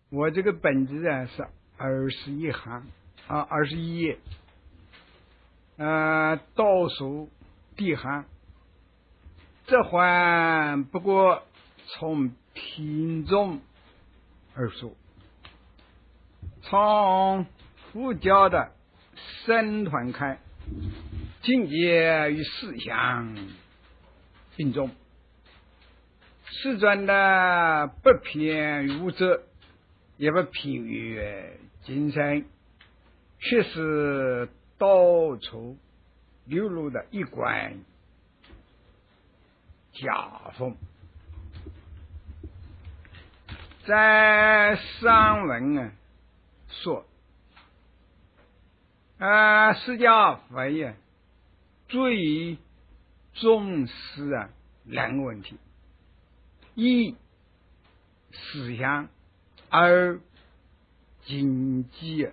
我这个本子啊是21行啊，21页，倒数第一行。这还不过从品种而说，从佛教的僧团看，境界与思想并重，世尊的不偏于物质，也不偏于精神，却是到处流露的一贯家风。在上文说，释迦佛最重视两个问题：一思想，二经济。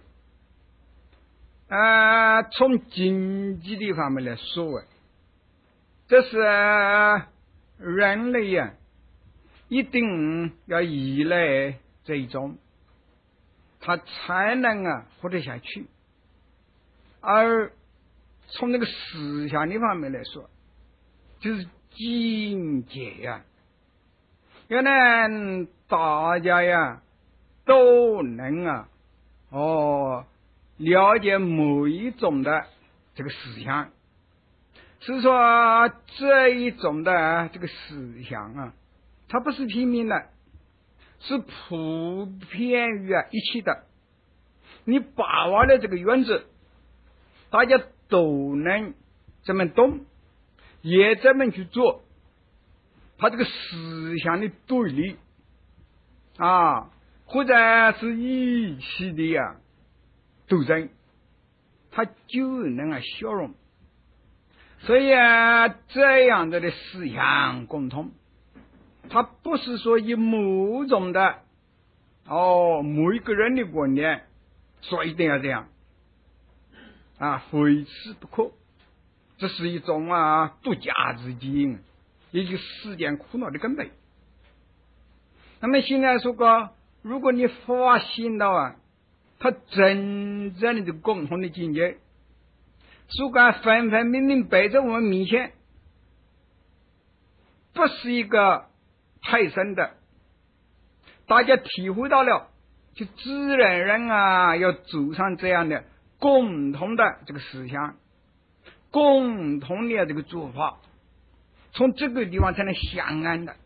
从经济的方面来说，这是人类一定要依赖这一种，他才能活得下去。而从那个思想的方面来说，就是境界要让大家都能了解某一种的这个思想，是说这一种的这个思想它不是平民的，是普遍于一切的。你把握了这个原则，大家都能这么懂，也这么去做，他这个思想的对立或者是一起的斗争，他就能消融。所以这样的思想共同，他不是说以某种的某一个人的观点说一定要这样非此不可，这是一种独家之见，也就是世间苦恼的根本。那么现在说过，如果你发现到他真正的这个共同的境界，说过分分明明摆在我们面前，不是一个太深的，大家体会到了，就自然人要走上这样的共同的这个思想，共同的这个做法，从这个地方才能相安的。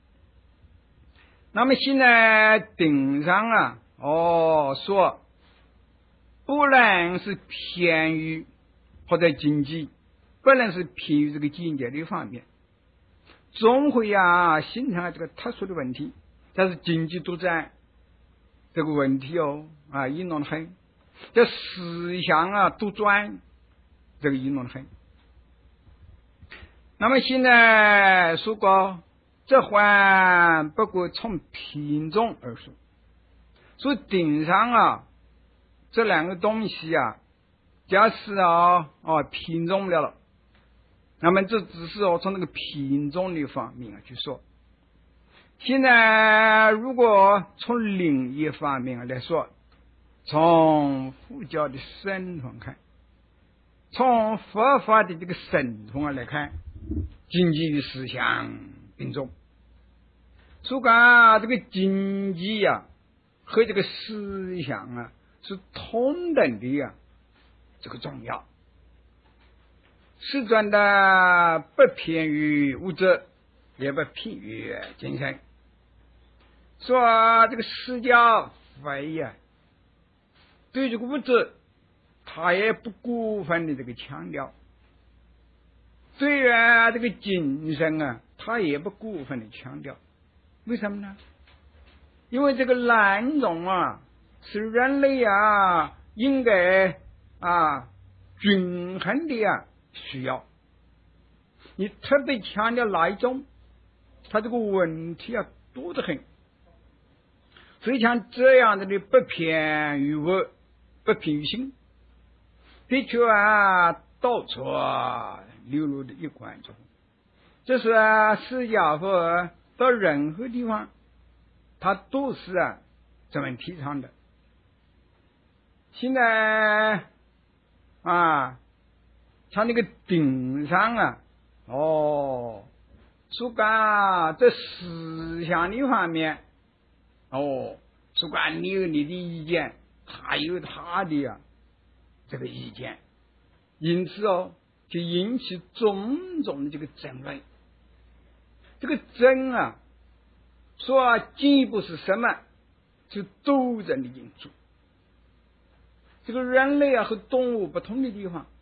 那么现在顶上说，不论是偏于或者经济，不论是偏于这个境界的方面，总会形成这个特殊的问题。但是经济独占这个问题严重的很，这思想独专这个严重的很。那么现在说过，这还不过从品种而说，所以顶上这两个东西假使品种了，那么这只是从那个品种的方面去说。现在如果从另一方面来说，从佛教的僧团看，从佛法的这个僧团来看，经济与思想并重。所以这个经济和这个思想是同等的这个重要。世尊的不偏于物质，也不偏于精神。说这个释迦佛对这个物质他也不过分的这个强调，对于这个精神他也不过分的强调。为什么呢？因为这个两种是人类应该均衡的需要。你特别强调哪一种，他这个问题多得很。所以像这样的不偏于物，不偏于心，的确到处流露的一贯作风。这是释迦佛到任何地方，他都是这么提倡的。现在啊，像那个顶上啊，说干这思想的方面，说干你有你的意见，他有他的这个意见，因此就引起种种的这个争论。这个争啊，说进一步是什么？是斗争的因素。这个人类和动物不同的地方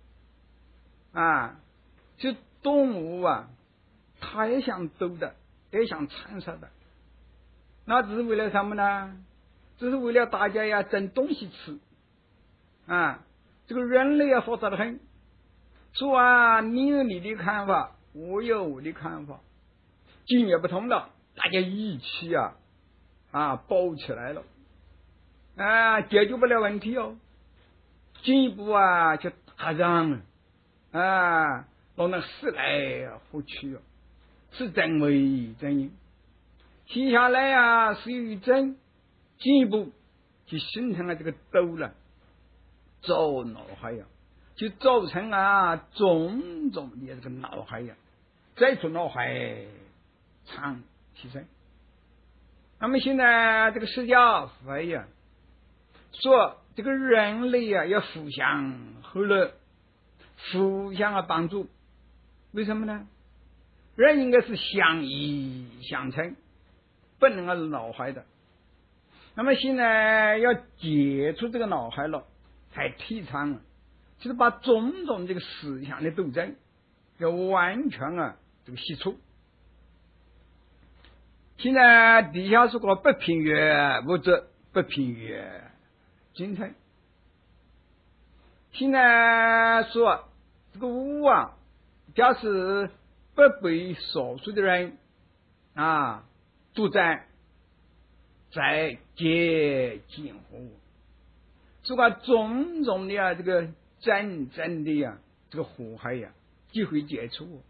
就动物它也想斗的，也想残杀的，那只是为了什么呢？只是为了大家争东西吃这个人类复杂的很，说你有你的看法，我有我的看法，境也不同了，大家一起包起来了解决不了问题进一步就打仗了弄得死来活去是争为争赢。接下来是由于争进一步就形成了这个斗了，走脑海就造成种种的这个脑海再从脑海长提升。那么现在这个释迦佛说这个人类要互相和乐，互相帮助。为什么呢？人应该是相依相成，不能脑海的。那么现在要解除这个脑海了，才提倡就是把种种这个思想的斗争要完全这个洗除。现在底下说过不平于物质，不平于精神。现在说这个物假使不被少数的人独占，在皆尽乎。说过种种的这个战争的这个祸害就会解除。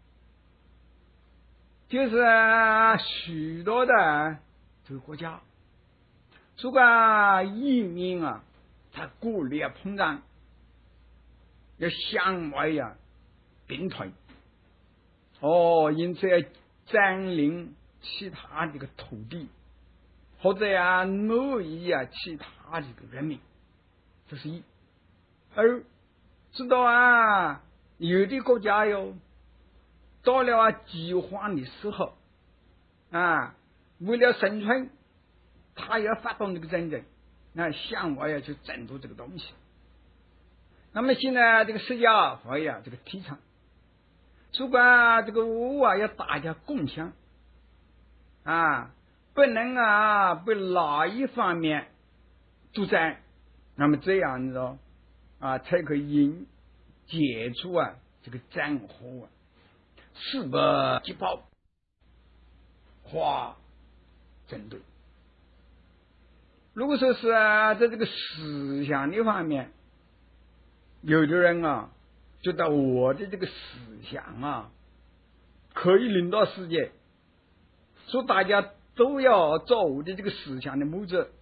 就是许多的这个国家，说个移民他国力膨胀，要向外并退因此要占领其他这个土地，或者奴役其他这个人民，这是一。而知道有的国家到了饥荒的时候为了生存，他要发动这个战争，向外去争夺这个东西。那么现在这个释迦佛这个提倡，说管这个物要大家共享不能被哪一方面独占，那么这样子才可以解除这个战火事不击爆，化针对。如果说是在这个思想的方面，有的人觉得我的这个思想可以领导世界，说大家都要照我的这个思想的模子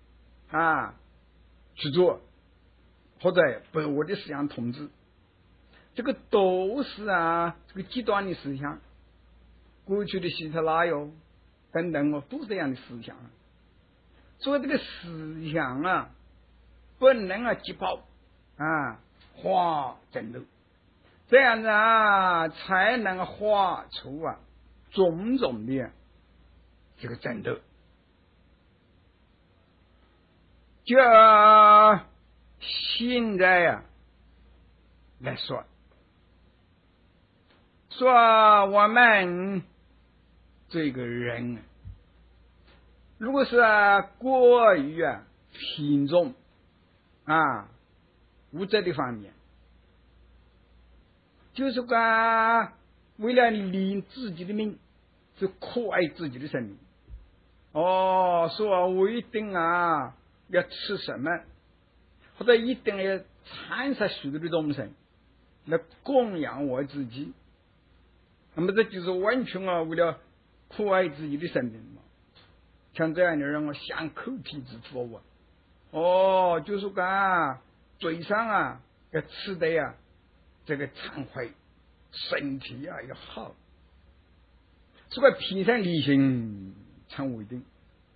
去做，或者被我的思想统治，这个都是这个极端的思想。过去的希特拉等等都是这样的思想。所以这个思想不能击爆化争斗，这样子才能化出种种的这个争斗。就现在来说我们这个人如果是过于偏重物质的方面，就是为了领自己的命，就酷爱自己的生命。说我一定要吃什么，或者一定要残杀许多的众生来供养我自己。那么这就是完全为了酷爱自己的生命嘛。 像这样的人享口体之福啊。哦，就是讲嘴上啊要吃的呀，这个畅快，身体啊要好。这个平常力行常为定。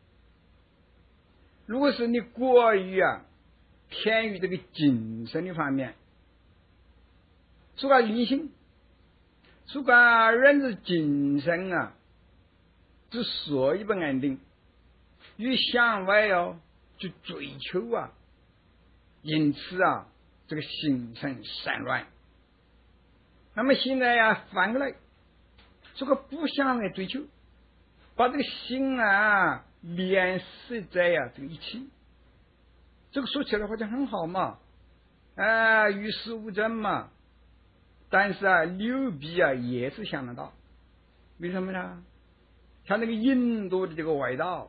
如果是你过于偏于这个精神的方面，说个理性，说个人的精神之所以不安定，与向外去追求因此这个心神散乱。那么现在反过来，这个不向外追求，把这个心联系在这个一起，这个说起来好像很好嘛，与世无争嘛。但是流弊也是想得到，为什么呢？像那个印度的这个外道，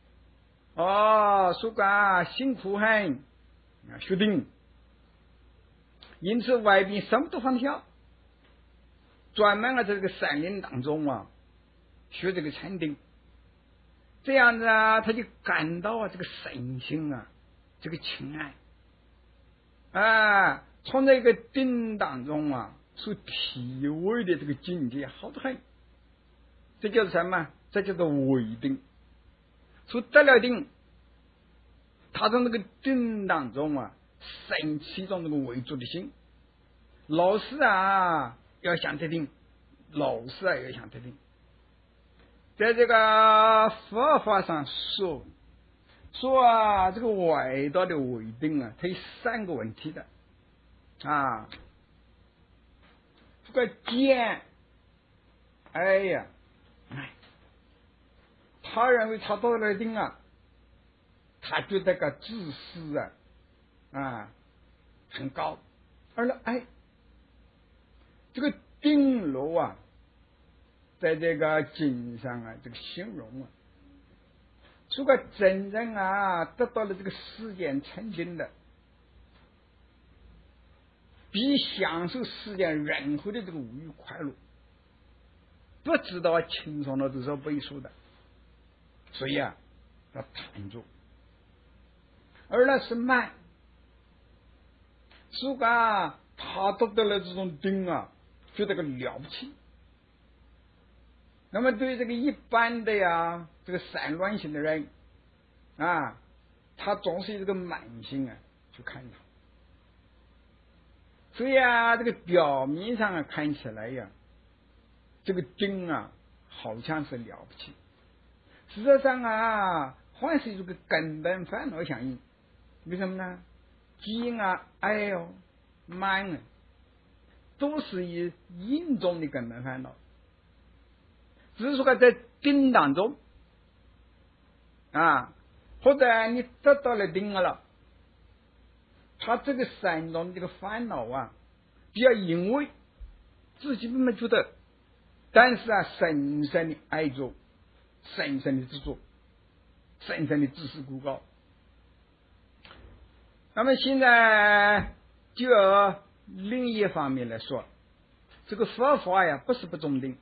说个辛苦很学定，因此外边什么都放下，专门在这个山林当中学这个禅定，这样子他就感到这个身心这个清安，从这个定当中所体会的这个境界好得很。这叫什么？这叫做为定。所得了定，他从这个定当中生起一种这个为主的心。老师要想得定，老师要想得定。在这个佛法上说这个外道的为定它有3个问题的这个见，他认为他到了定他觉得个自私很高，而呢这个定楼在这个经上这个形容如果真正得到了这个世间成定的，比享受世间任何的这个无欲快乐不知道轻松了多少倍数的，所以要贪着。而那是慢，如果他得到了这种定觉得个了不起。那么对这个一般的这个散乱型的人他总是这个慢性去看他，所以这个表面上看起来这个定好像是了不起，实际上还是这个根本烦恼相应。为什么呢？急爱慢都是以因中的根本烦恼，只是说在定当中或者你得到了定了，他这个3种这个烦恼比较因为自己没觉得，但是深深的爱着，深深的执着，深深的自视过高。那么现在就另一方面来说，这个佛法不是不中定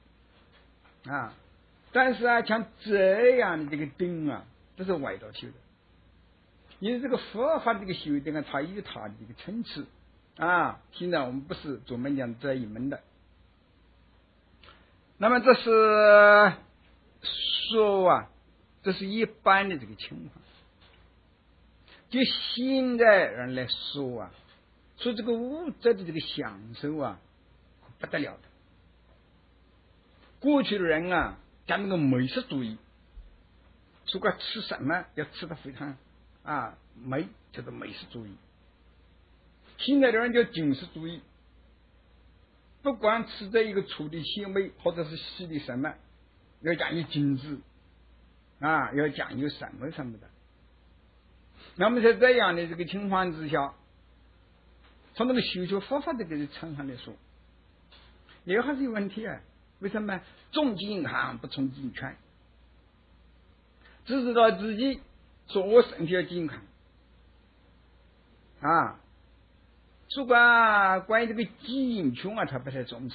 但是像这样的这个定这是外道修的。因为这个佛法的这个修定它有它的这个层次现在我们不是专门讲这一门的。那么这是说这是一般的这个情况。就现在人来说说这个物质的这个享受不得了的。过去的人讲那个美食主义，说个吃什么要吃得非常美，叫做美食主义。现在的人叫精食主义，不管吃这一个粗的纤维或者是细的什么，要讲究精致要讲究什么什么的。那么在这样的这个情况之下，从那个修学佛法的这个层上来说，也还是有问题为什么？重健康不重健全，只知道自己说我身体要健康如果关于这个健全他不太重视。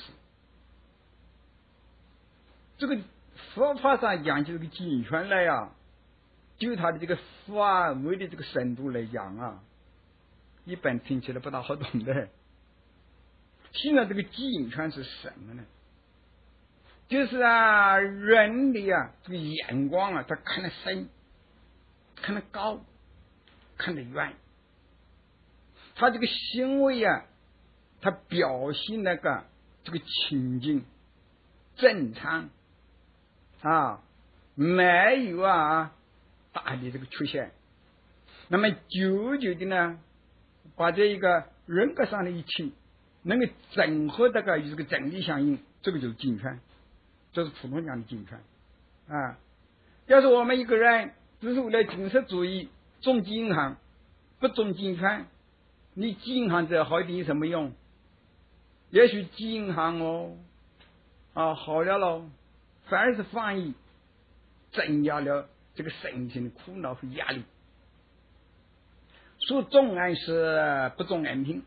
这个佛法上讲究这个健全来就它的这个范围的这个深度来讲啊，一般听起来不大好懂的。现在这个基因圈是什么呢？就是啊，人的这个眼光啊，他看得深，看得高，看得远。他这个行为啊，他表现那个这个情景正常啊，没有大的这个缺陷。那么久久的呢，把这一个人格上的一切能够整合这个与这个整体相应，这个就是基因圈，这是普通讲的基因圈啊。要是我们一个人只是为了精神主义种基因行，不种基因圈，你基因行再好一点有什么用？也许基因行好了咯，反而是反而增加了这个身心的苦恼和压力。说种安是不种安平。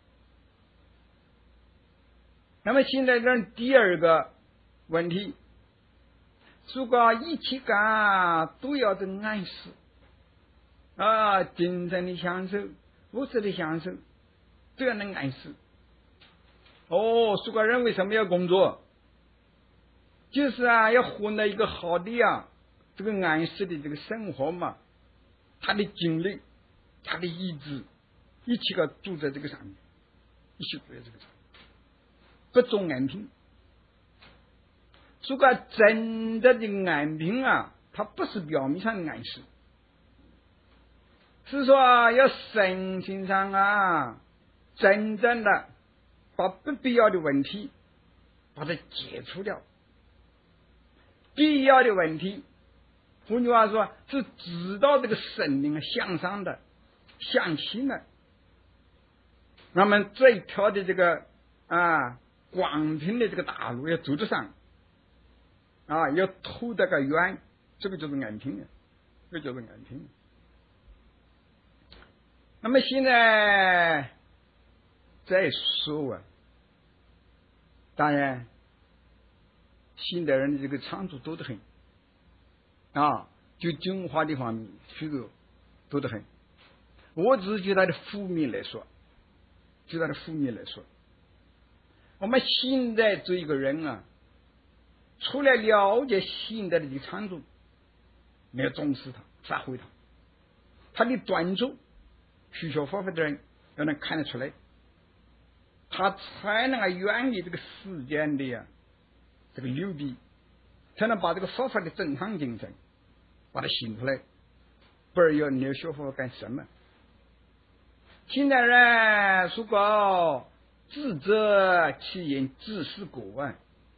那么现在这第二个问题，如果一切感都要这安适精神的享受、物质的享受都要能安适。如果人为什么要工作？就是要获得一个好的这个安适的这个生活嘛。他的精力、他的意志，一切个住在这个上面，一切住在这个上面，不种安平。如果真的的安平它不是表面上的安适，是说要身心上真正的把不必要的问题把它解除掉，必要的问题，换句话说是指导这个生命向上的、向前的。那么这一条的这个广平的这个大路要走得上要透这个远，这个就是安平的，这就是安平的。那么现在再说当然现代人的这个长处多得很就精华的方面许多多得很。我只是就它的负面来说，我们现在做一个人除了了解现代的这个长处，没有重视它、发挥它，他的短处，学学佛法的人要能看得出来，他才能远离这个世间的这个流弊，才能把这个佛法的正常精神把它醒出来，不然要你要学佛干什么？现在人如果自责其言，自是果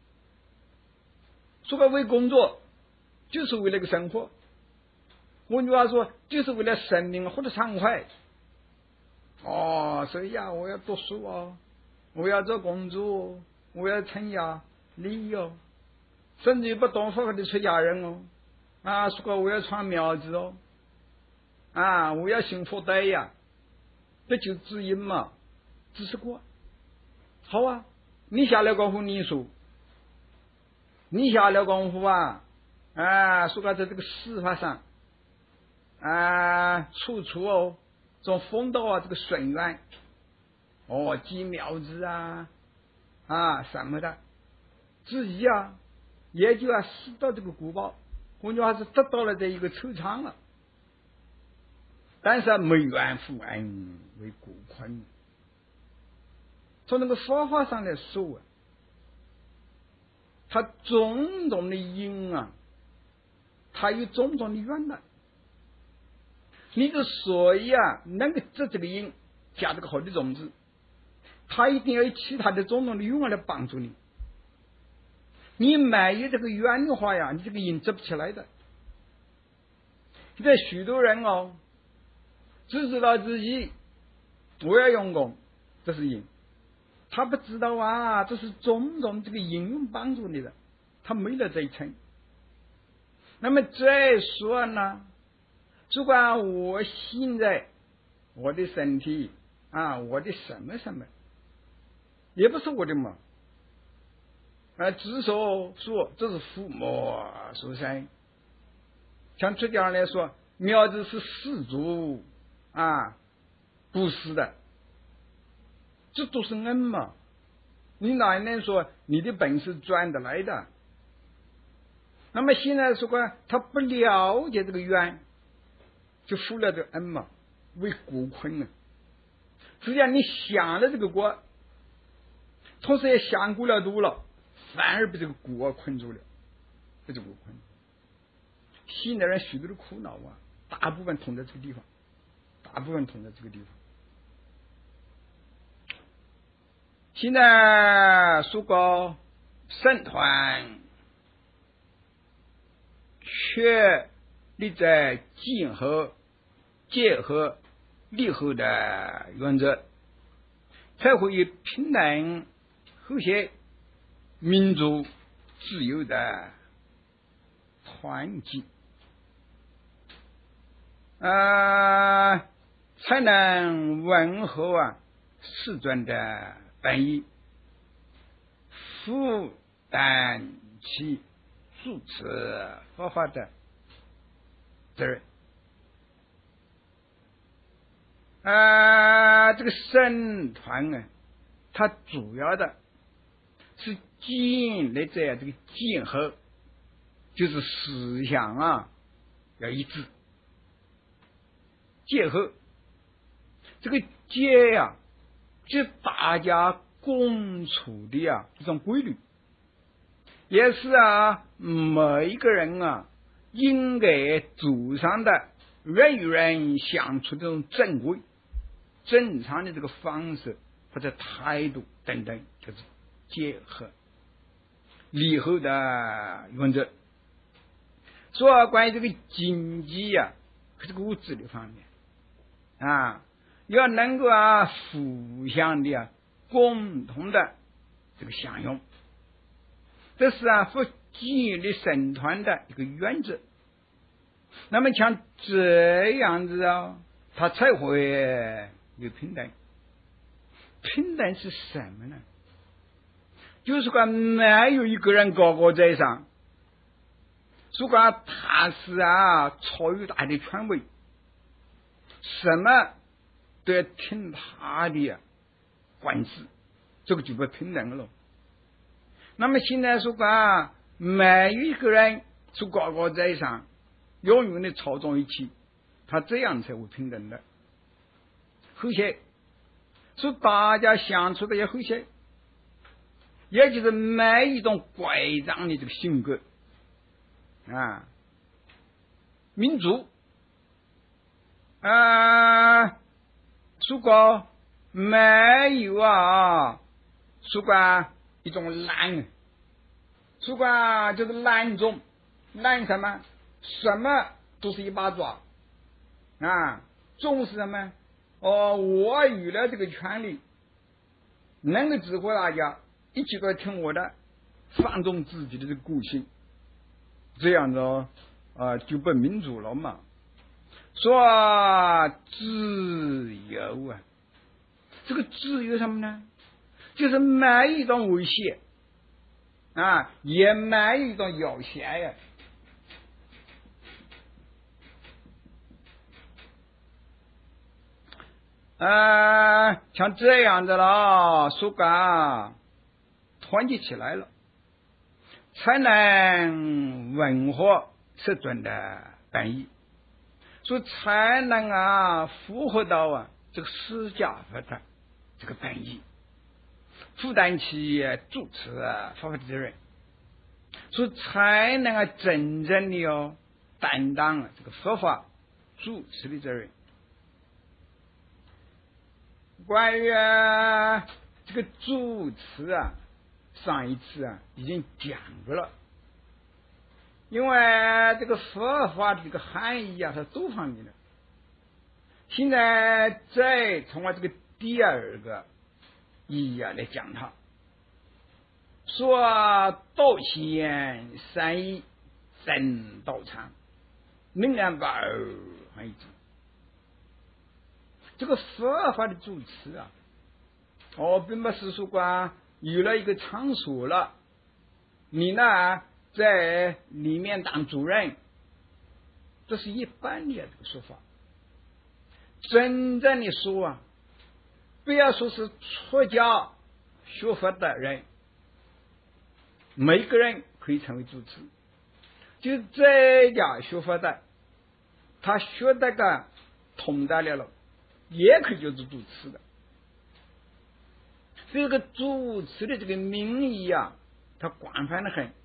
如果为工作就是为了个生活，换句话说就是为了生命或者畅快所以我要读书我要做工作我要成家立业甚至不懂佛法的出家人如果我要传苗子我要信佛德这就知因嘛，只是果。好你下了功夫你说，你下了功夫说在这个司法上处处从风道这个顺缘积苗子什么的，自己也就拾到这个果报，换句话是得到了这一个酬偿了。但是没缘负恩为果困。从那个佛法上来说它种种的因它有种种的缘的。你之所以能够植这个因，下这个好的种子，它一定要有其他的种种的缘来帮助你。你没有这个缘的话你这个因植不起来的。现在许多人只知道自己我要用功，这是因，他不知道这是种种这个因缘帮助你的，他没了这一层。那么再说呢，如果我现在我的身体我的什么什么也不是我的嘛只说这是父母所生。像出家人来说， 苗子是十足啊，不是的，这都是恩嘛。你哪能说你的本事赚得来的？那么现在说过他不了解这个缘，就负了这个恩嘛，为国困啊。实际上你想了这个国，同时也想过了多了，反而被这个国困住了，被这个国困。现代人许多的苦恼啊，大部分通在这个地方，大部分通在这个地方。现在说过僧团确立在结合利合的原则，才会有平等、和谐、民主、自由的团结，才能吻合世尊的本意，负担起主持佛法的责任。这个僧团啊，它主要的是建立在这个结合，就是思想啊要一致。结合这个结呀，就是大家共处的一种规律，也是每一个人应该走上的人与人相处的这种正规、正常的这个方式或者态度等等，就是结合利合的原则。说关于这个经济和这个物质的方面要能够互相的共同的这个享用，这是佛建立僧团的一个原则。那么像这样子它才会有平等。平等是什么呢？就是说没有一个人高高在上，如果他是超越他的权威，什么都要听他的管制，这个就不平等了。那么现在说没有一个人是高高在上，永远的操纵一切，他这样才会平等的。和谐，说大家相处的也和谐，也就是没一种乖张的这个性格民主如果没有如果一种懒，如果就是懒种，懒什么？什么都是一把抓重视什么？我有了这个权利，能够指挥大家一起都听我的，放纵自己的这个个性，这样子就不民主了嘛。说自由这个自由什么呢？就是没一种威胁也没一种要挟像这样的了，说团结起来了，才能吻合世尊的本意，所以才能符合到这个释迦佛的这个本意，负担起主持佛法的责任，所以才能真正的担当这个佛法主持的责任。关于这个主持上一次已经讲过了，因为这个佛法的这个含义是多方面的。现在再从这个第二个意义来讲它，说道显三义真道场，能量把二很一致。这个佛法的主持并不是说有了一个场所了，你呢在里面当主任这是一般的这个说法。真正的说啊，不要说是出家学佛的人，每个人可以成为主持。就在家学佛的，他学那个通达了，也可以就是主持的。这个主持的这个名义啊，它广泛的很。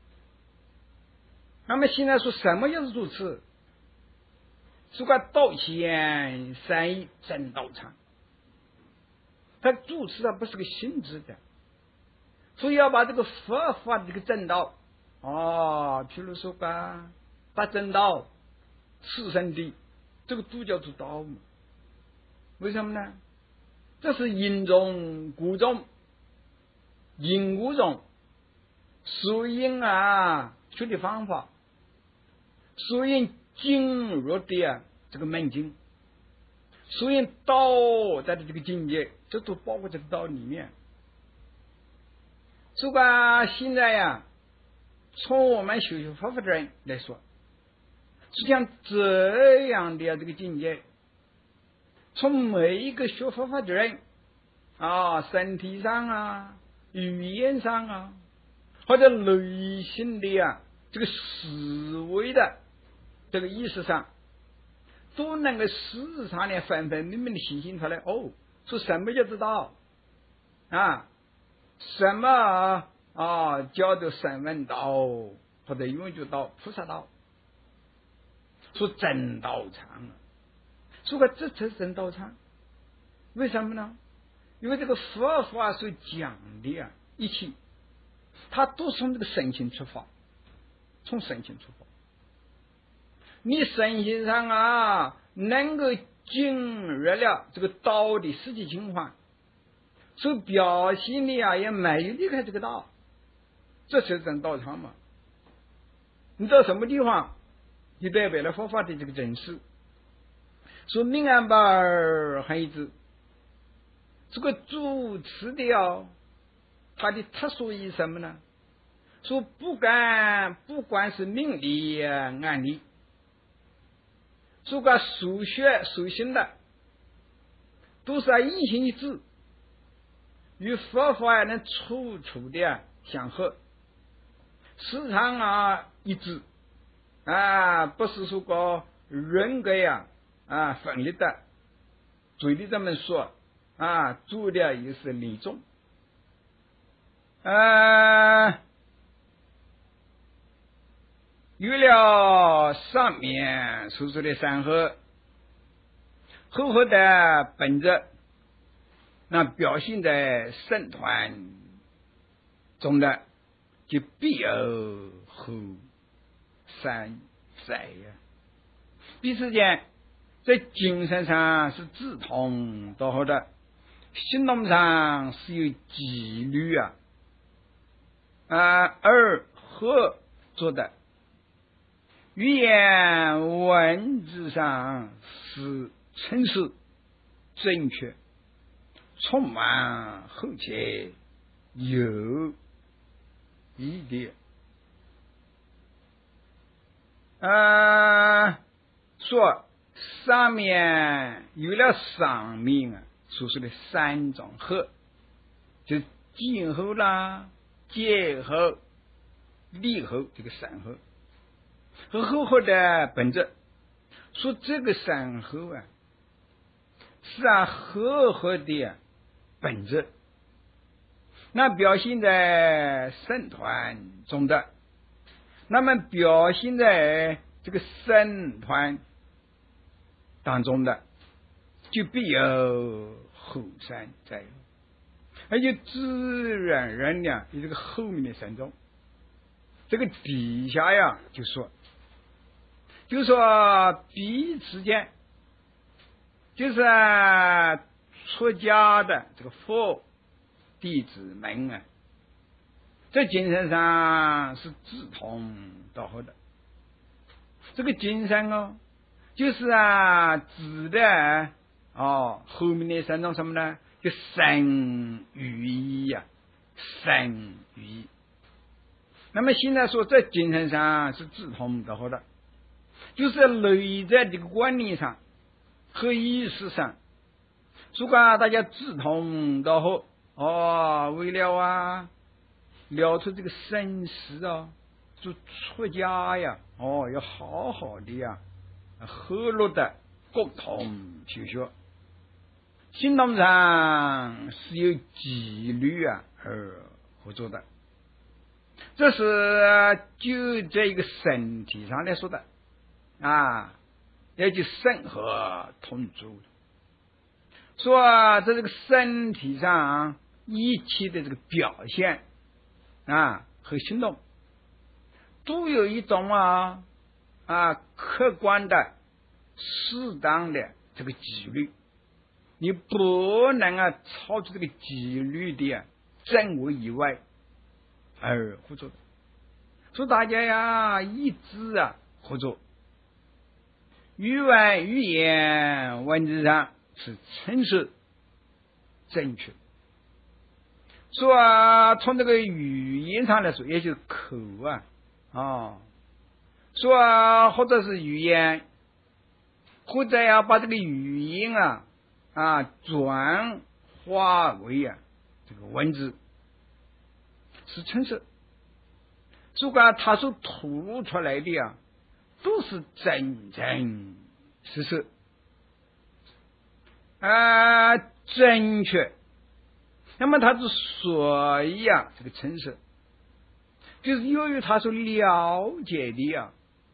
那么现在说什么叫做主持？是个道显三义正道场，他主持它不是个性质的，所以要把这个佛法的这个正道譬如说把正道此生的这个都叫做道嘛。为什么呢？这是因中故中，因故中属因学的方法，属因经入的这个门经，属因道在的这个境界，这都包括这个道里面。这个现在从我们学佛法的人来说，实际上这样的这个境界，从每一个学佛法的人身体上语言上或者内心的这个思维的这个意识上，都能够时常的分分明明的显现出来。说什么叫做道什么叫做声闻道，或者永久道、菩萨道，说正道场说这才是正道场。为什么呢？因为这个佛法所讲的一切，它都是从这个身心出发，从身心出发。你身心上能够进入了这个道的实际情况，所表现的也没有离开这个道，这才是正道场嘛。你到什么地方，就代表了佛法的这个真实。说明安巴尔很一致，这个主持的它的特殊意什么呢？说不管是明理暗理，说个数学属性的，都是一心一致，与佛法能处处的相合，时常一致不是说个人格分裂的。嘴里这么说做的也是理中有了上面所说的三合，合合的本质，那表现在僧团中的，就必有合三在彼此间在精神上是志同道合的，行动上是有纪律而合作的，语言文字上是诚实正确，充满和谐有一点说上面有了上面所说的三种合，就今后啦、结合、离合，这个三合和合合的本质。说这个三合是合合的本质，那表现在僧团中的，那么表现在这个僧团当中的，就必有后三在，而且自然人有这个后面的三种。这个底下就说彼此间就是出家的这个佛弟子们在精神上是志同道合的。这个精神就是指的后面的三种什么呢？就身语意身语意。那么现在说在精神上是志同道合的， 就是内在这个观念上和意识上，如果大家志同道合，为了了出这个生死就出家呀，要好好的和乐的共同修学，行动上是有纪律而合作的。这是就这一个身体上来说的也就身和同住。说在这个身体上一切的这个表现和行动，都有一种客观的适当的这个纪律，你不能超出这个纪律的正为以外而合作的。所以大家一致合作，语言文字上是诚实正确。说从这个语言上来说，也就是口说或者是语言，或者要把这个语言转化为这个文字，是诚实。如果它所吐露出来的都是真真实实正确，那么它之所以这个诚实，就是由于他所了解的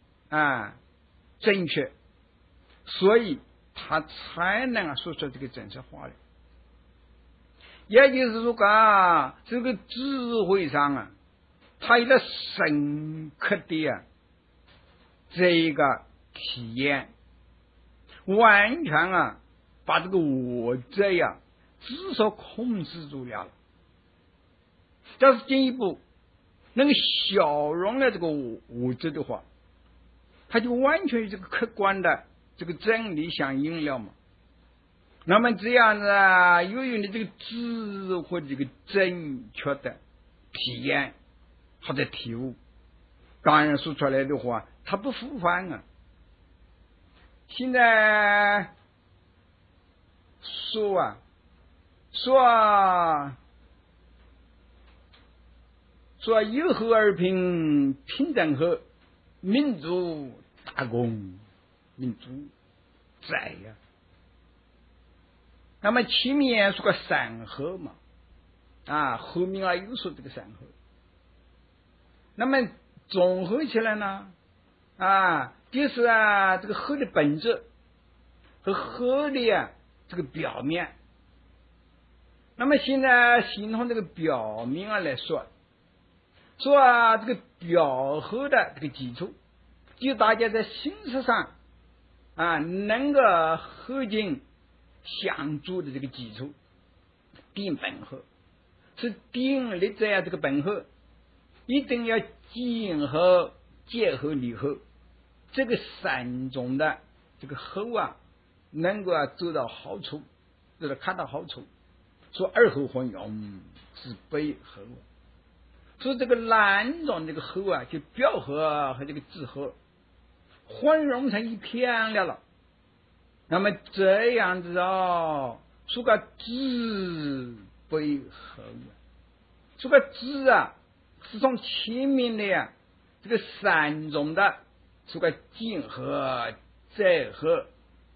正确，所以他才能说出这个真实话来。也就是说这个智慧上他有了深刻的这个体验，完全把这个我这至少控制住了。要是进一步能够消融了这个我这的话，它就完全与这个客观的这个真理相应了嘛。那么这样子由于你这个智慧这个正确的体验或者体悟，当然说出来的话它不复翻现在说友和而平，平等和民族大公，民族在那么前面说个山河嘛后面又说这个山河，那么综合起来呢就是这个河的本质和河的这个表面。那么现在先从这个表面来说这个表河的这个基础，就大家在形式上能够合进相助的这个基础，定本河是定立在这个本河，一定要结合结合离合这个三种的这个河能够走到好处，就是看到好处。说二河混用是北河，说这个两种这个河就表河和这个支河混融成一片了。那么这样子说个支北河说个支是从前面的这个三种的说个进河再河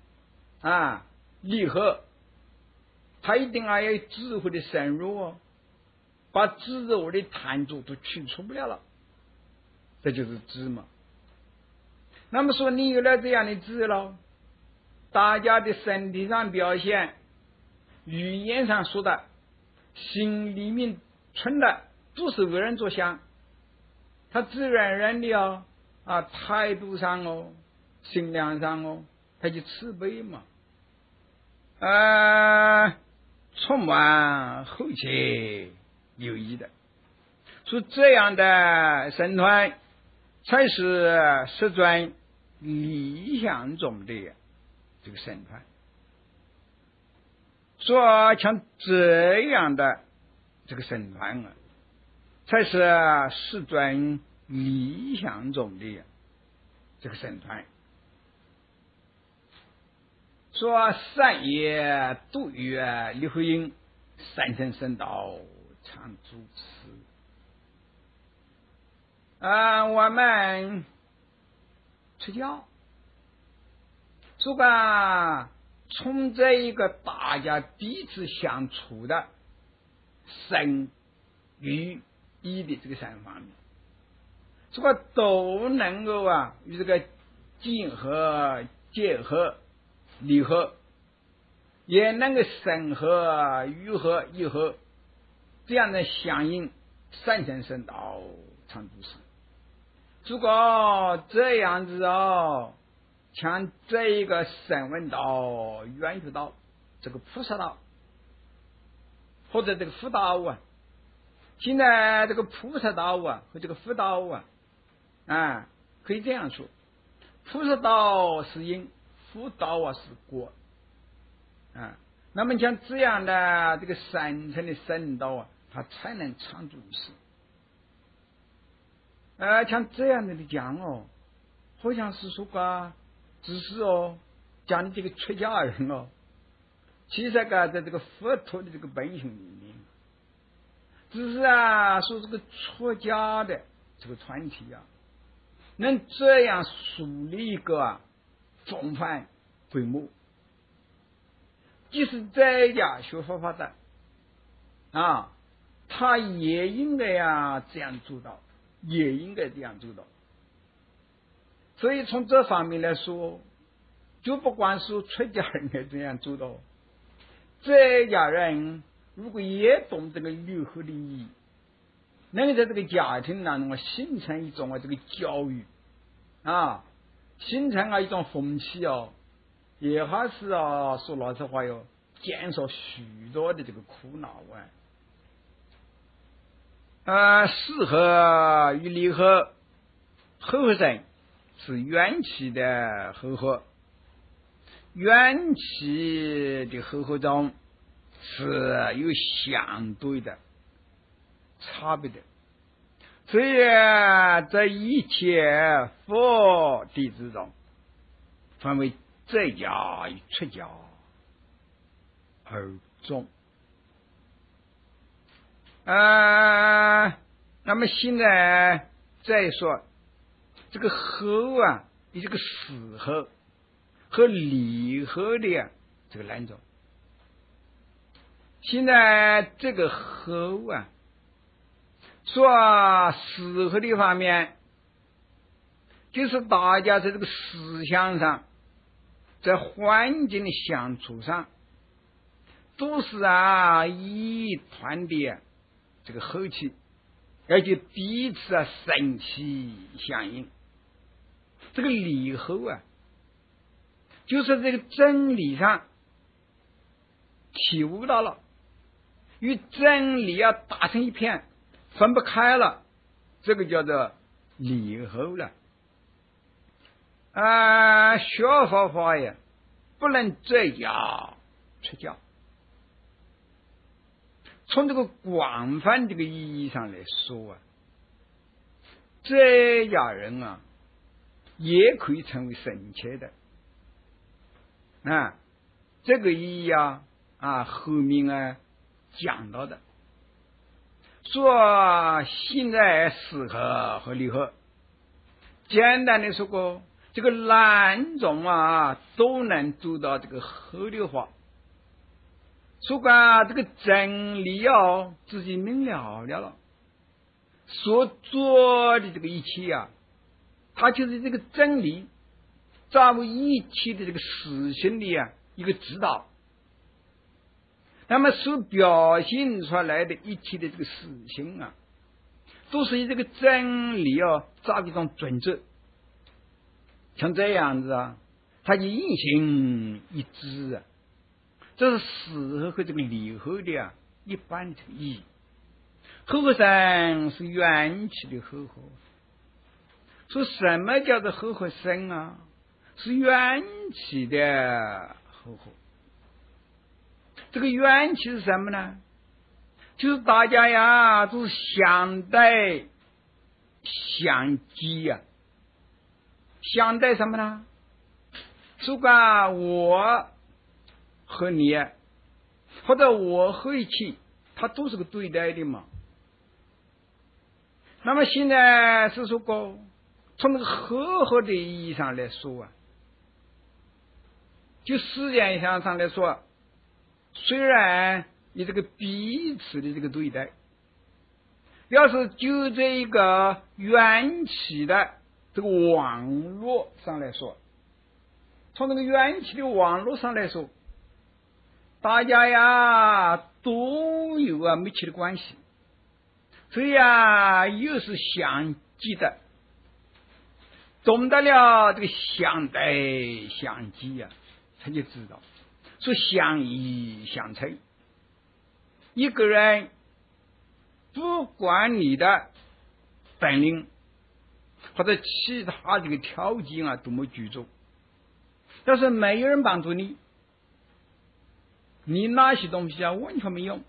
离合，他一定要有智慧的深入把智慧的贪著都去除不了，这就是智嘛。那么说你有了这样的智了，大家的身体上表现，语言上说的，心里面存的，都是为人着想，他自然而然的态度上心量上他就慈悲嘛充满厚切有益的。所以这样的神团才是十专理想中的这个神团。说像这样的这个神团才是十专理想中的这个神团。 说善也度曰离合因，三生生道常主持。我们出家，说吧，从这一个大家彼此相处的生与义的这个三方面，这个都能够与这个静和结合离合，也能够生和愈合愈合，这样的相应，三生生道常主持。如果这样子像这一个声闻道、缘觉道、这个菩萨道或者这个佛道现在这个菩萨道和这个佛道可以这样说，菩萨道是因，佛道是果那么像这样的这个三层的圣道它才能常住世。像这样的讲好像是说只是讲的这个出家人其实在这个佛陀的这个本性里面，只是说这个出家的这个团体能这样树立一个风范规模，即使在家学佛法的他也应该这样做到，也应该这样做到。所以从这方面来说，就不管是出家人该这样做到，在家人如果也懂这个离合的意义，能够在这个家庭当中形成一种这个教育形成一种风气也还是说老实话减少许多的这个苦恼适合与离合，合合生是缘起的合合，缘起的合合中是有相对的差别的。所以这一切佛弟子中，分为在家与出家而终。那么现在再说这个合与这个死合和离合的这个两种。现在这个合说死合的方面，就是大家在这个思想上，在环境的相处上，都是一团的这个和气，而且彼此生气相应。这个离合就是这个真理上体悟到了，与真理打成一片，分不开了，这个叫做离合了。学佛法不能在家出家。从这个广泛这个意义上来说在家人也可以成为圣切的这个意义后面讲到的，说现在适合和离合，简单的说过，这个两种都能做到这个合理化。说这个真理自己明了了，所做的这个一切它就是这个真理照顾一切的这个实性的一个指导。那么所表现出来的一切的这个实性都是以这个真理照顾一种准则，像这样子它就运行一致这是死合和这个离合的一般的意义。合合生是缘起的合合，说什么叫做合合生是缘起的合合。这个缘起是什么呢？就是大家都是相待相激相待什么呢？说我和你，或者我和一起，它都是个对待的嘛。那么现在是说过，从那个和合的意义上来说啊，就时间上来说，虽然你这个彼此的这个对待，要是就这一个缘起的这个网络上来说，从这个缘起的网络上来说，大家呀都有密切的关系，所以又是相继的，懂得了这个相对相继他就知道说相依相成。一个人不管你的本领或者其他这个条件多么举足，要是没有人帮助你，你那些东西完全没用。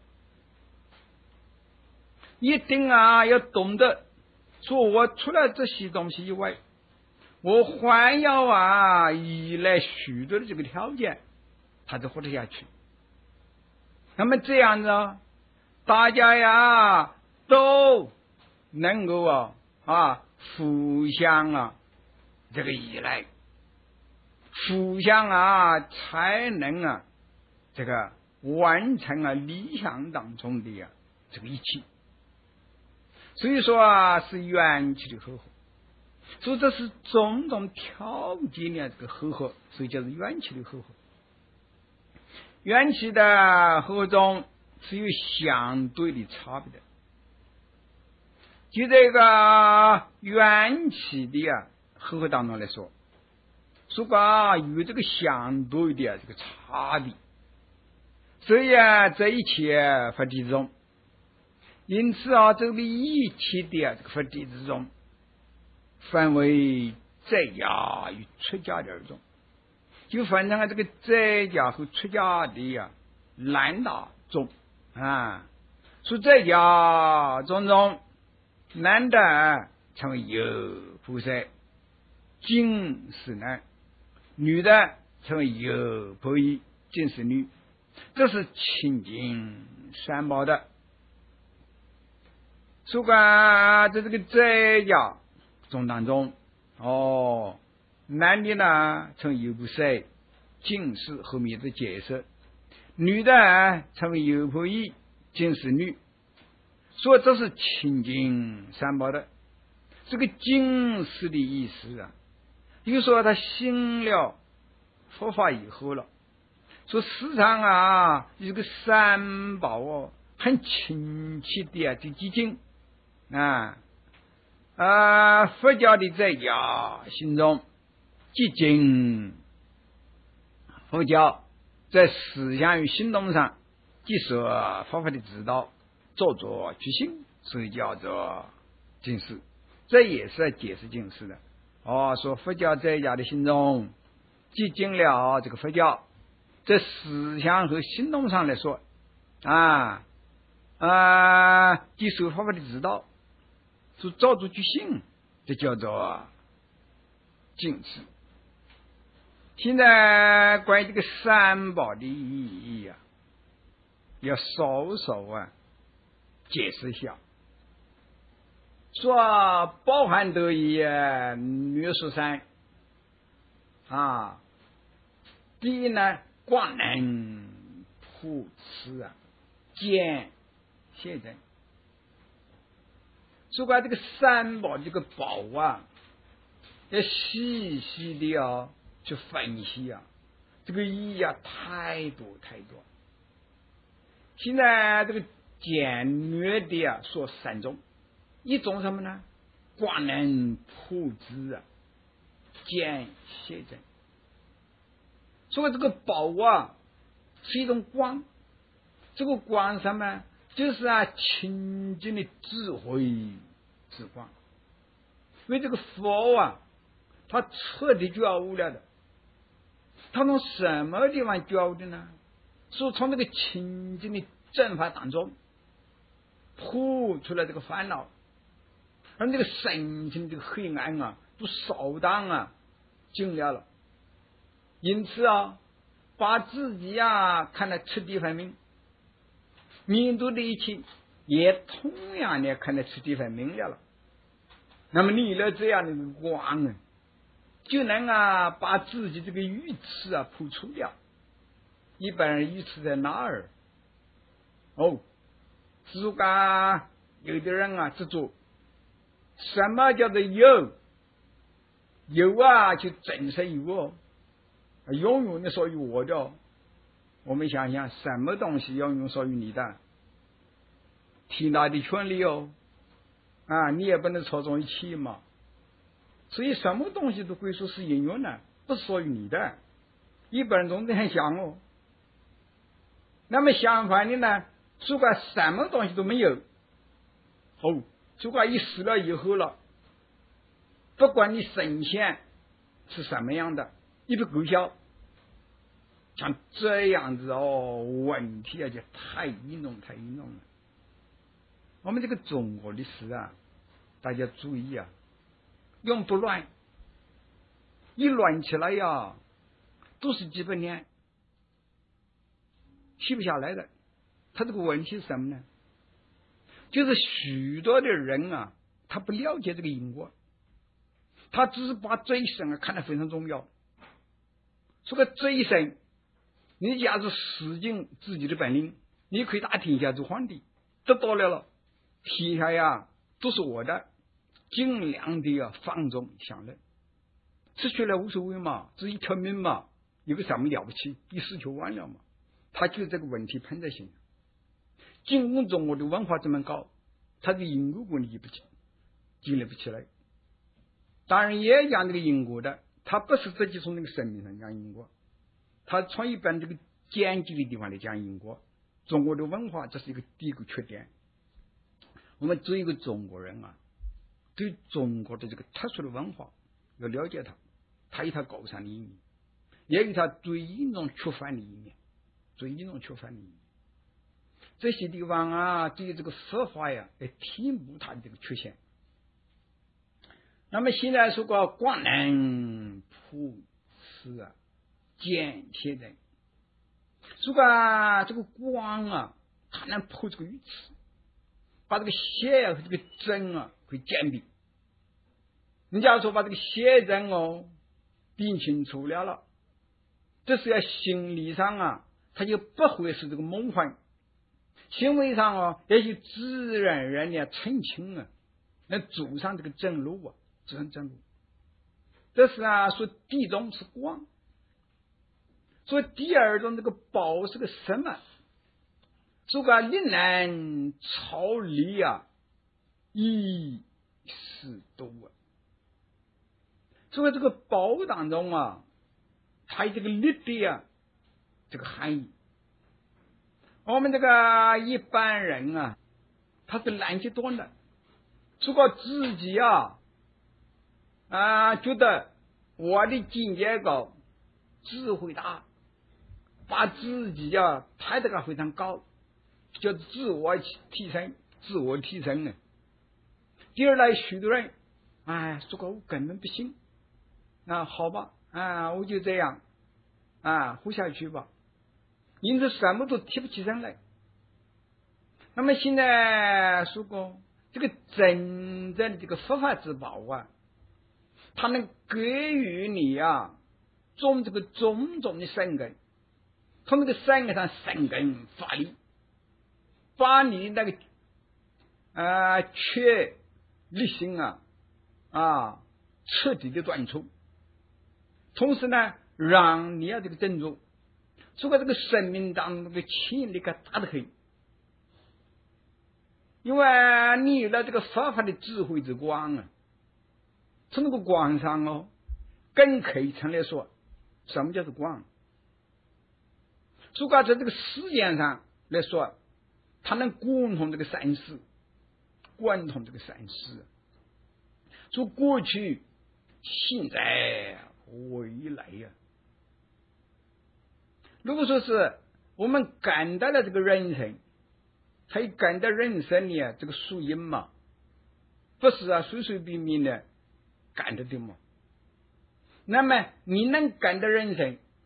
一定要懂得说，我除了这些东西以外，我还要依赖许多的这个条件，他才活得下去。那么这样子大家都能够互相这个依赖，互相才能这个完成理想当中的这个一切。所以说是缘起的和合，所以这是种种条件的这个和合，所以叫做缘起的和合。缘起的和合中是有相对的差别的，就这个缘起的和合当中来说，如果有这个相对的这个差别，所以这一切法体之中，因此这个一切的这个法体之中，分为在家与出家的二种，就分成这个在家和出家的两大种说在家中男的称为有菩萨净是男，女的称为有婆夷净是女，这是清净三宝的。说在这个在家中当中男的呢称为有菩萨净是后面的解释，女的称为有婆夷净是女，所以这是清净三宝的。这个净是的意思就是说他信了佛法以后了，说时常这个三宝很亲切的这几经佛教的在家心中即经，佛教在思想与行动上即受佛法的指导，做作去行，所以叫做净思。这也是解释净思的说佛教在家的心中即经了这个佛教，在思想和行动上来说即受佛法的指导，就照着去行，这叫做净思。现在关于这个三宝的意义要稍稍解释一下。说包含得以略说三第一呢，光能普持见现证。说关这个三宝这个宝要细细的去分析这个意义太多太多。现在这个简略的说三种，一种什么呢？光能普知见现证。所以这个宝是一种光，这个光什么？就是清净的智慧之光。因为这个佛他彻底觉悟了的，他从什么地方觉悟的呢？是从这个清净的正法当中破出来这个烦恼，让这个神经这个黑暗都扫荡净了。因此把自己啊看得彻底分明，面对的一切也同样的看得彻底分明了。那么你了这样的一个光啊，就能啊把自己这个愚痴啊破除掉。一般人愚痴在哪儿？如果有的人啊执着，什么叫做有？有啊就真是有永远的属于我的。我们想想，什么东西永远属于你的？挺大的权利你也不能操纵一切嘛。所以什么东西都可以说是应用的，不是属于你的。一般人总这样想那么相反的呢，如果什么东西都没有如果一死了以后了，不管你神仙是什么样的，一不够效。像这样子问题就太严重了。我们这个中国的事啊，大家注意啊，永不乱，一乱起来呀，都是几百年起不下来的。他这个问题是什么呢？就是许多的人啊，他不了解这个因果，他只是把这一生啊看得非常重要。说个这一生，你假如使尽自己的本领，你可以打天下做皇帝，得到了天下呀都是我的，尽量的放纵享乐，失去了无所谓嘛，只一条命嘛，有个什么了不起？一死就完了嘛。他就这个问题喷在心上。尽管中国的文化这么高，他的因果观念建立不起来。当然也讲这个因果的，他不是直接从那个生命上讲因果，他从一般这个简洁的地方来讲因果。中国的文化这是第一个缺点。我们作为一个中国人啊，对中国的这个特殊的文化要了解它，它有它高尚的一面，也有它最严重缺乏的一面。这些地方啊，对于这个佛法呀来填补它的这个缺陷。那么现在说过光能普施啊，简切的，如果这个光啊，它能破这个愚痴，把这个邪和这个真啊可以鉴别。你假如说把这个邪真辨清楚了，这是要心理上啊，它就不会是这个蒙混，行为上也就自然而然的澄清能走上这个正路走上正路。这是说第一种是光，所以第二种这个宝是个什么？如果令人超离一是多所以这个宝当中它有这个力的这个含义。我们这个一般人他是懒极多的，如果自己觉得我的境界高，智慧大，把自己抬得非常高，叫自我提升。第二来，许多人说我根本不行，好吧我就这样活下去吧，因此什么都提不起身来。那么现在说过这个真正的这个佛法之宝它能给予你种这个种种的善根，从这个善根上生根发力，把你那个缺力心彻底的断除，同时呢让你这个振作，如果这个生命当中的潜力大得很。因为你有了这个佛法的智慧之光从那个光上更可以称来说，什么叫做光？如果在这个时间上来说，它能贯通这个三世，从过去、现在、未来如果说是我们感到了这个人生，他也感到人生的这个属因嘛，不是随随便便的感到的嘛。那么你能感到人生，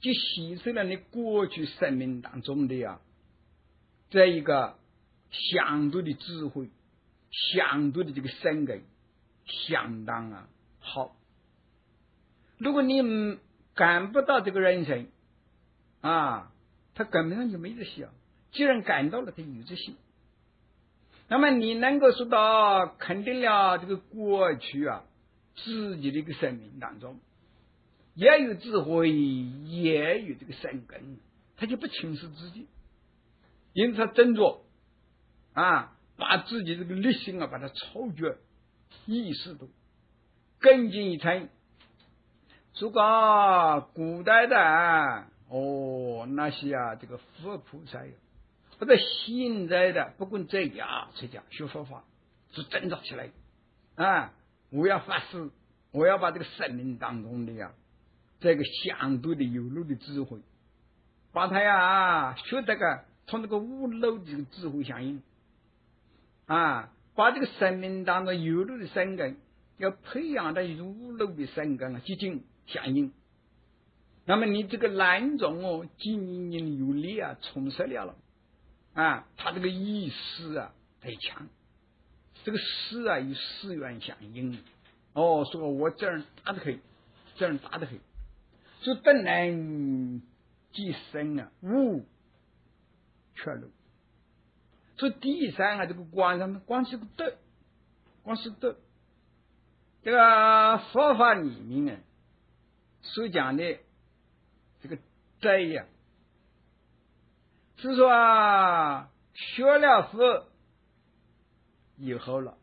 就吸收了你过去生命当中的这一个相对的智慧，相对的这个深根，相当好。如果你感不到这个人生他根本上就没这些既然感到了，他有这些。那么你能够说到肯定了这个过去自己的一个生命当中也有智慧，也有这个深根，他就不轻视自己，因此他斟酌把自己这个理性把它超越，意识度更进一层。如果古代的那些这个佛菩萨或者现在的不管怎样出家学佛法，是挣扎起来我要发誓，我要把这个生命当中的这个相对的有漏的智慧，把它学这个从这个无漏的这个智慧相应把这个生命当中有漏的生根要培养的与无漏的生根接近相应。那么你这个难中经营有力充实了他这个意识太强，这个识与识缘相应说我这样打得可以，这样打得可以，就等能即生无全漏。所以第三这个观上光是个德，光是德，这个佛法里面所讲的这个德是说学了佛以后了，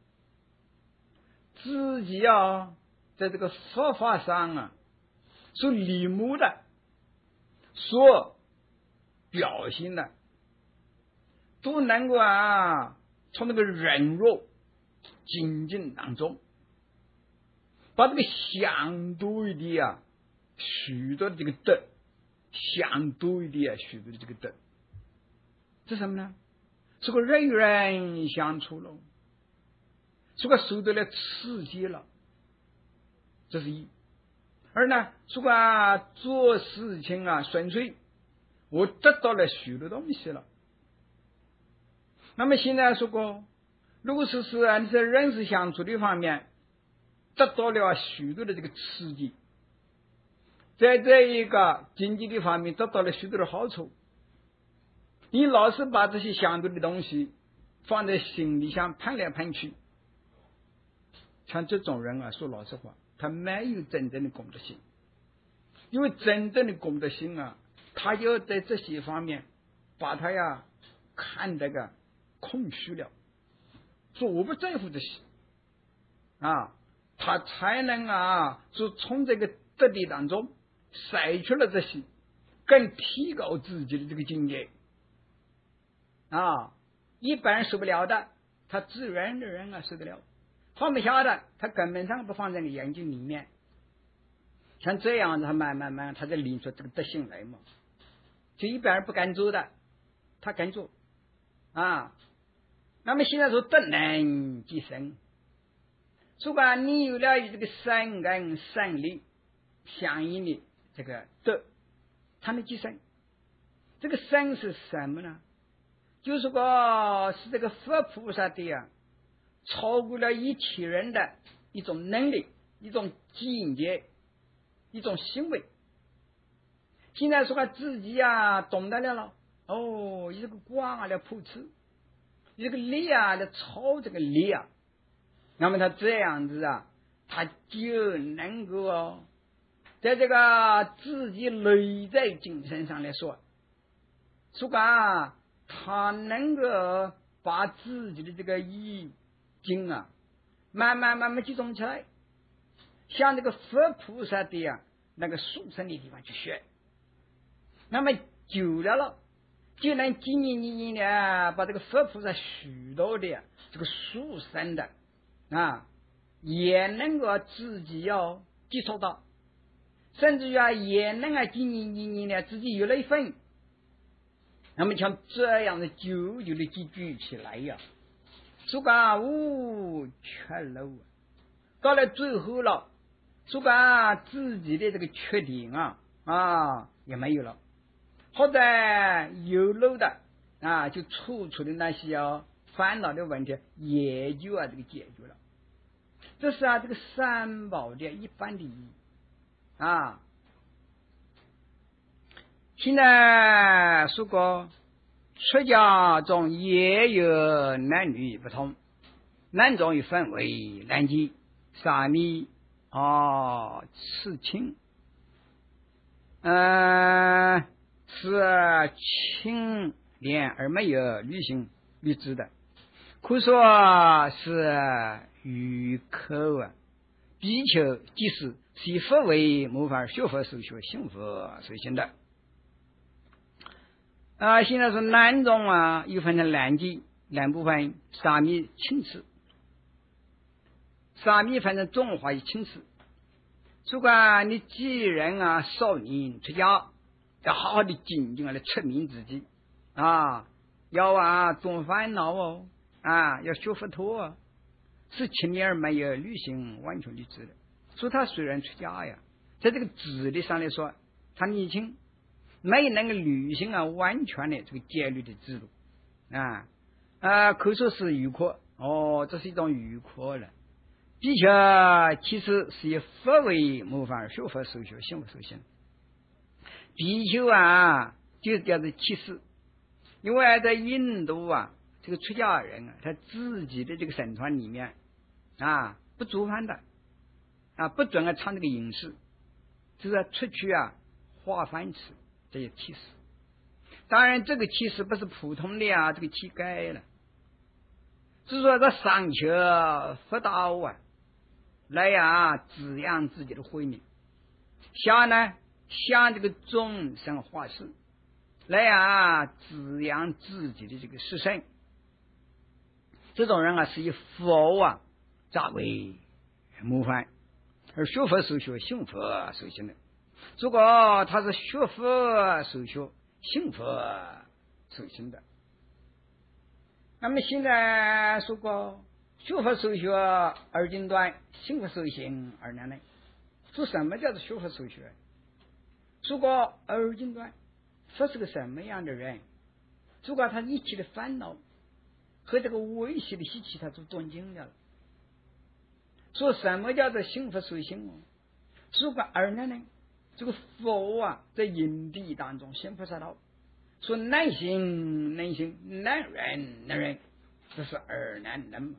自己在这个佛法上所领悟的，所表现的，都能够从那个忍辱精进当中，把这个相对的许多的这个德，相对的许多的这个德，这什么呢？是个人与人相处了，是个受到了刺激了，这是一。而呢，如果做事情顺遂，我得到了许多东西了。那么现在说过，如果是你在人事相处的方面得到了许多的这个刺激，在这一个经济的方面得到了许多的好处，你老是把这些相对的东西放在心里想攀来攀去，像这种人说老实话，他没有真正的功德心。因为真正的功德心他要在这些方面把他看这个空虚了，说我不在乎这些他才能说从这个德理当中筛出了这些，更提高自己的这个境界一般人受不了的，他自然的人受得了，放不下的，他根本上不放在眼睛里面。像这样子，他慢慢他才领出这个德性来嘛。就一般人不敢做的，他敢做那么现在说德能即生，如果你有了这个善根善力相应的这个德，他能即生。这个生是什么呢？就是说是这个佛菩萨的超过了一切人的一种能力，一种境界，一种行为。现在说自己懂得了这个光来普持，这个力来超这个力那么他这样子他就能够在这个自己内在精神上来说他能够把自己的这个意境慢慢集中起来，向这个佛菩萨的那个殊胜的地方去学。那么久了就能经营的把这个佛菩萨许多的这个殊胜的也能够自己接触到，甚至于也能经营的自己有了一份。那么像这样的久久的积聚起来说无全漏到了最后了，说自己的这个缺点也没有了，或者有漏的就处的那些烦恼的问题也就这个解决了。这是这个三宝的一般的意义现在说过出家中也有男女不同，男中又分为男妓、沙弥、刺青，是清廉而没有律行律制的，可说是于口比丘即是以佛为模范学佛受学行佛受行的现在说男中又分成男妓、男部分沙弥、青次，沙弥分成中华与青次。如果你既然少年出家，要好好的精进来出名自己要懂烦恼要学佛陀是清廉而没有律行完全律制的。所以他虽然出家在这个智力上来说他年轻，没能够履行完全的这个戒律的制度可以说是愚科这是一种愚科了。比丘其实是以佛为模范而学佛受学行佛受行，比丘就是叫做其实，因为在印度这个出家人他自己的这个神传里面不做饭的不准尝这个饮食，就是出去化饭吃，这些其实。当然这个其实不是普通的这个乞丐了，是说他上求佛道来滋养自己的慧命，下呢向这个众生化世来滋养自己的这个师生。这种人是以佛作为模范而学佛受学行佛受行的。如果他是学佛受学行佛受行的，那么现在说过学佛受学而精端，行佛受行而难耐。说什么叫做学佛受学？说过而精端，说是个什么样的人？如果他一切的烦恼和这个危险的习气他都断尽了。说什么叫做行佛受行？说过而难耐，这个佛在因地当中行菩萨道，说难行能行，难忍能忍，这是而难能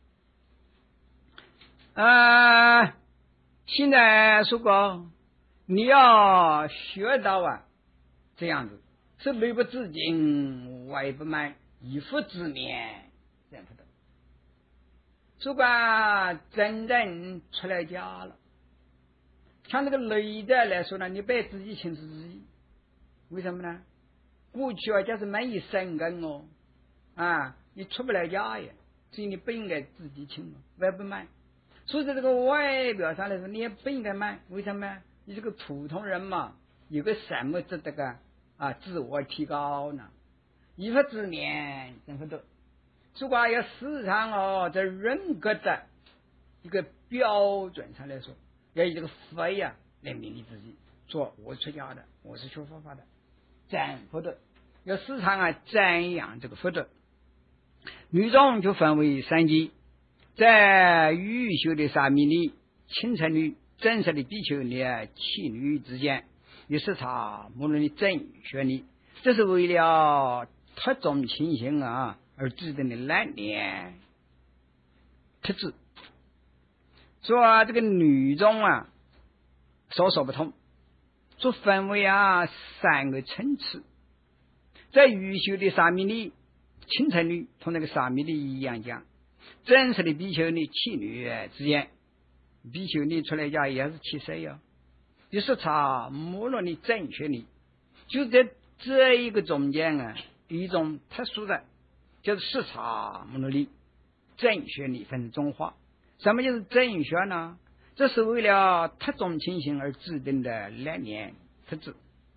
现在说过你要学到这样子，是内不自禁外不慢，以佛之面这样的。如果真正出来家了，像这个内在来说呢，你别自己请自己，为什么呢？过去假是没有生根你出不来家所以你不应该自己请外不慢。所以在这个外表上来说，你也不应该慢，为什么？你这个普通人嘛，有个什么值得自我提高呢？以佛之年真不得。如果要时常在人格的一个标准上来说，要以这个佛来勉励自己，说我出家的，我是学佛法的，真不得。要时常赞扬这个福德。女中就分为三级，在欲修的沙弥尼、清晨女、正式的比丘尼、弃女之间，有时差无论的正学尼，这是为了特种情形而制定的难念特质。说这个女中所不同，就分为三个层次。在欲修的沙弥尼、清晨女同那个沙弥尼一样讲，正式的比丘尼、弃女之间，比丘尼出来家也是七岁就是差无论的正确尼，就在这一个中间一种特殊的就是视察摩罗尼正学尼分中化。什么就是正学呢？这是为了特种情形而制定的两年特质。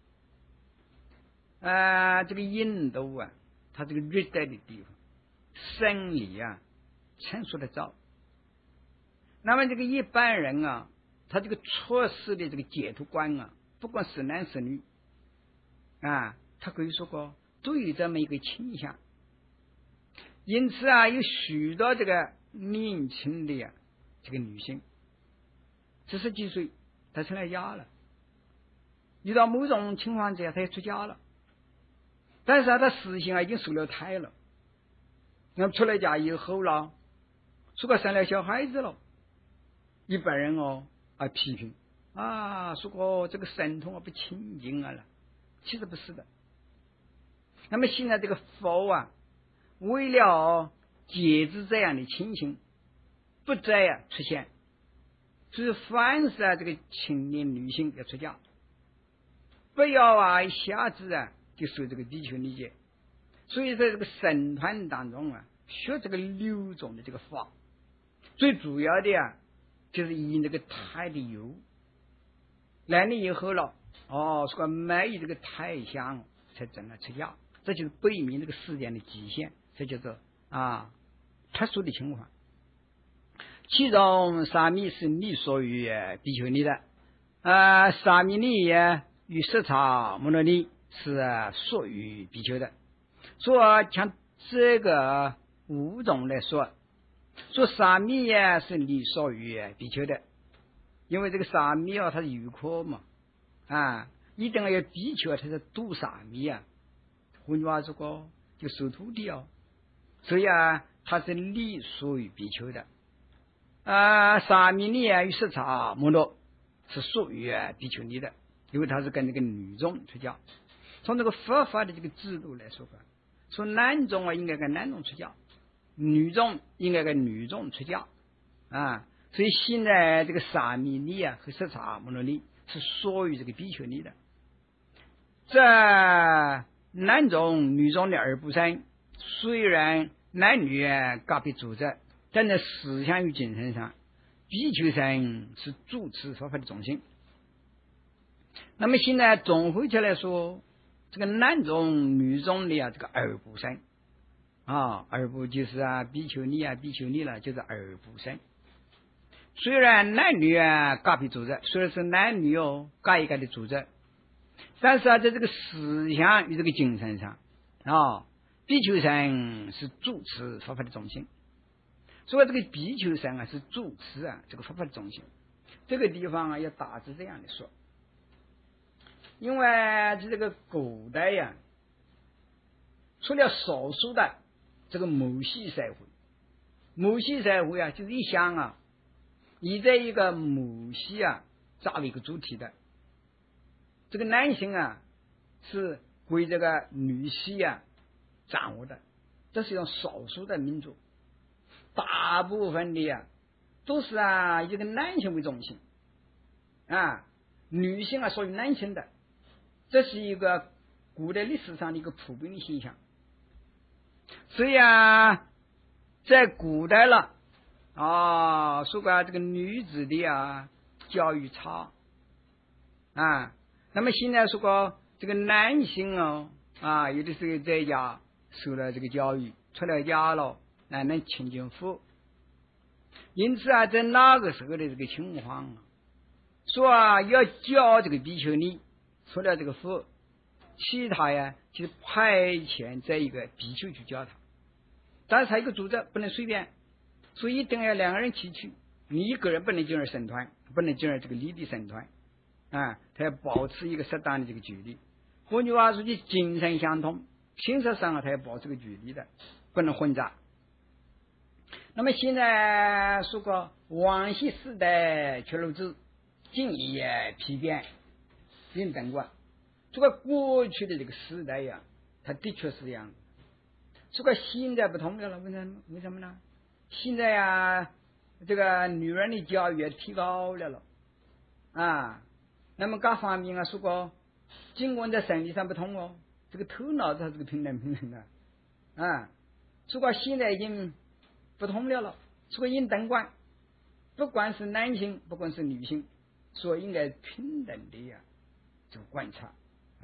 这个印度它这个热带的地方，生理成熟的早。那么这个一般人他这个处事的这个解脱观不管是男是女， 啊，他可以说过都有这么一个倾向。因此啊，有许多这个年轻的这个女性，40几岁她成了家了，遇到某种情况之下她也出家了，但是她实性已经受了胎了，那么出了家以后了，如果生了小孩子了，一般人批评说这个神通不清净了，其实不是的。那么现在这个佛为了节制这样的情形，不再出现，所以凡是这个青年女性要出家，不要一下子就受这个比丘尼戒。所以在这个僧团当中学这个6种的这个法，最主要的就是以这个胎的油来了以后了，说没有这个胎香才真的出家，这就是北冥这个时间的极限，这叫做特殊的情况。其中沙弥是隶属于比丘尼的，沙弥尼与色差摩罗尼是属于比丘的。所以像这个5种来说沙弥是隶属于比丘的，因为这个沙弥它是有科嘛，一定要有比丘才是度沙弥换句话说就收徒弟所以它是隶属于比丘的。沙弥尼与色差摩罗是属于比丘尼的，因为它是跟这个女众出家。从这个佛法的这个制度来说男众应该跟男众出家，女众应该跟女众出家所以现在这个沙弥尼和色差摩罗尼是属于这个比丘尼的。这男众女众的二部身，虽然男女各别主责，但在思想与精神上，比丘僧是主持佛法的中心。那么现在总回起来说，这个男众女众的这个二部身二部就是比丘尼比丘尼了，就是二部身。虽然男女各别主责，虽然是男女各一个的主责，但是在这个思想与这个精神上比丘僧是主持佛法的中心。所以这个比丘僧是主持这个佛法的中心。这个地方要大致这样的说，因为这个古代除了少数的这个母系社会，母系社会就是一向以这一个母系作为一个主体的，这个男性是归这个女系掌握的，这是一种少数的民族。大部分的都是以这个男性为中心女性属于男性的，这是一个古代历史上的一个普遍的现象。所以在古代了说这个女子的教育差那么现在说这个男性有的时候在家受了这个教育，出了家了能亲近佛。因此在那个时候的这个情况说要教这个比丘尼除了这个佛，其他就是派遣这一个比丘去教他，但是他一个主责不能随便，所以一定要2个人齐去，你一个人不能进入僧团，不能进入这个离地僧团他要保持一个适当的这个距离。换句话说，就精神相同，形式上他要保持个距离的，不能混杂。那么现在说过往昔时代却如此，今日批变应等过。这个过去的这个时代它的确是这样。这个现在不同了，为什么呢？现在这个女人的教育提高了那么各方面说过尽管在生理上不同这个头脑它是个平等的说过现在已经不同了，说过应等管，不管是男性不管是女性，所以应该平等的这个观察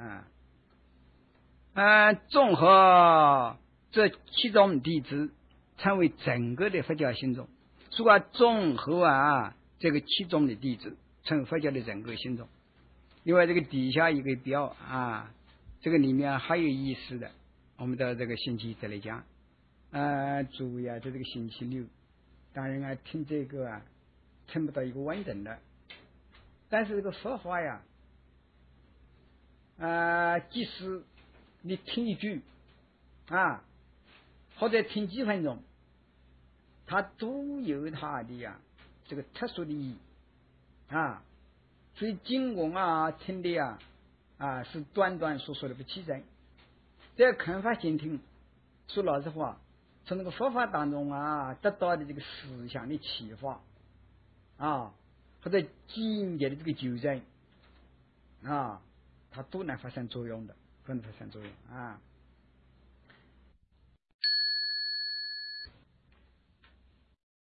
综合这7种弟子成为整个的佛教信众。说过综合这个7种的弟子成为佛教的整个信众。因为这个底下一个表这个里面还有意思的，我们到这个星期再来讲。注意啊，在这个星期六，当然啊，听这个啊，听不到一个完整的。但是这个佛法呀，即使你听一句啊，或者听几分钟，它都有它的呀这个特殊的意义啊。所以经过啊听的呀是短短所说的不起在。这看法心听，说老实话，从那个佛法当中啊得到的这个思想的启发啊，或者境界的这个纠正啊，它都能发生作用的，都能发生作用啊。